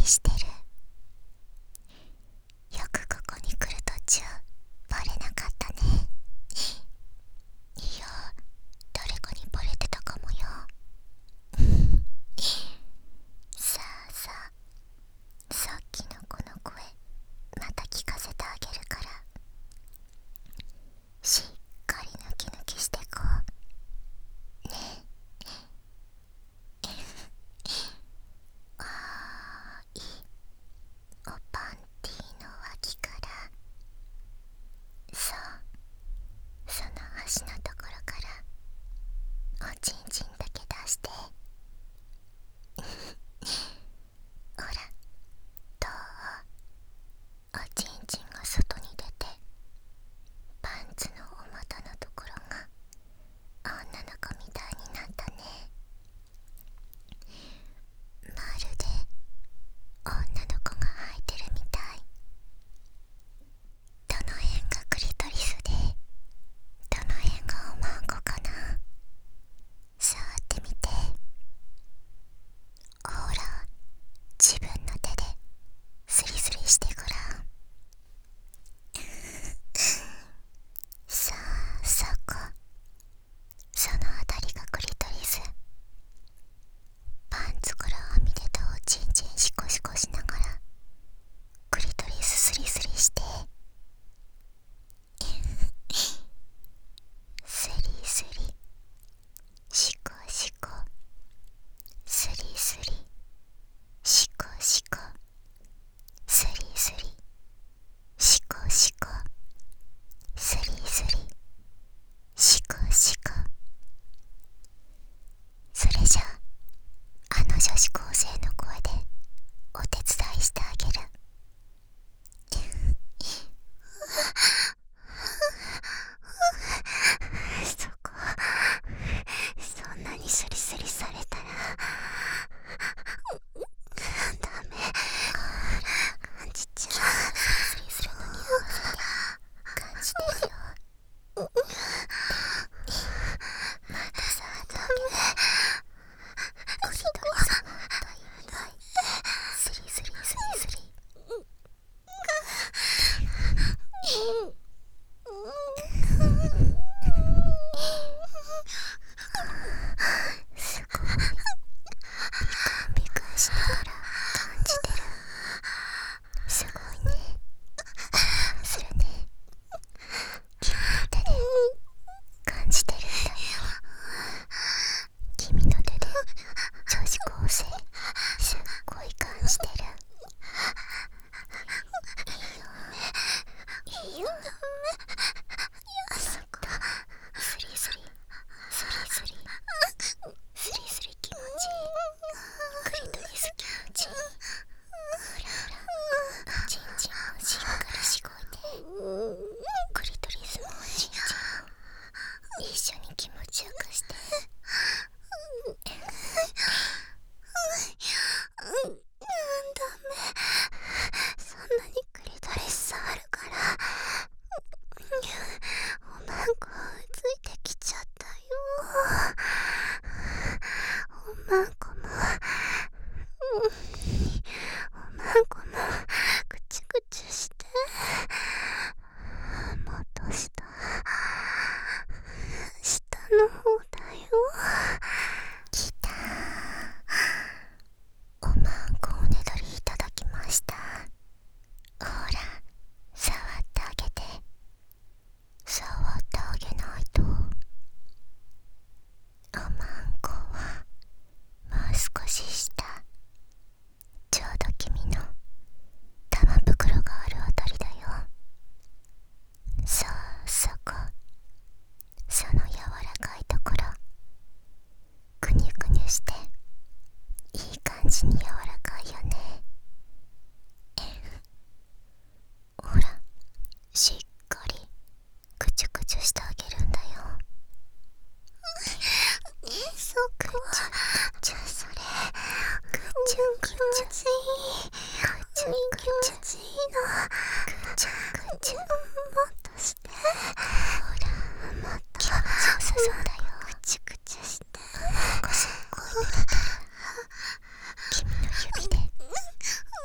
してる。よくここに来る途中バレなかったね。いや、誰かにバレてたかもよ。さあさあ、さっきのこの声また聞かせてあげるから、しっかり抜き抜きしてこうね。あーい、おパンティーの脇から、そう、その端のところからおちんちんだけ出してほら、どう？おちんちんが外に出て、パンツのお股のところが女の子みたいになったね。まるで女の子が履いてるみたい。どの辺がクリトリスで、どの辺がおまんこかな。触ってみて。ほら、自分の手でスリスリしてごらん。さあ、そこ、そのあたりがクリトリス。パンツからはみ出たおちんちんシコシコしながらクリトリススリスリして、スリスリ、シコシコ、スリスリ、シコシコ、スリスリ、シコシコ、スリスリ、シコシコ。それじゃあの女子高生の声でお手伝いしてあげる。そこ、そんなにスリスリされたらダメ。感じちゃう。スリスリするのに合わせて感じてるよ。また触ってあげる。クリトリスがというのにスリスリスリスリ。すごいビクンビクンしながら感じてる。すごいね。するね。君の手で感じてるんだよ。君の手で女子高生すっごい感じてる。いいよいいよ。あそこ、スリスリスリスリスリスリ気持ちいい。クリトリス気持ちいい。ほらほら、おちんちんもしっかりしごいて、クリトリスもおちんちんも一緒に気持ちよくして。ダメ、そんなにクリトリス触るからおまんこついてきちゃったよ。おまんこもおまんこもぐちゅぐちゅして、もっと下の方だよ。きた。おまんこおねだりいただきました。ほら、触ってあげて。触ってあげないと。おまんこはもう少し下、ちょうど君の玉袋があるあたりだよ。そう、そこ、その柔らかいところ、くにゅくにゅしていい感じに柔らかいよね。ほら、しっかりくちゅくちゅしてあげるんだよ。そこ、くちゅくちゅ、それ、くちゅくちゅ、気持ちいい。くちゅくちゅ、気持ちいいの。くちゅくちゅ、もっとして。ほら、もっと気持ちよさそうだよ。くちゅくちゅして。なんかすっごい濡れてる。君の指で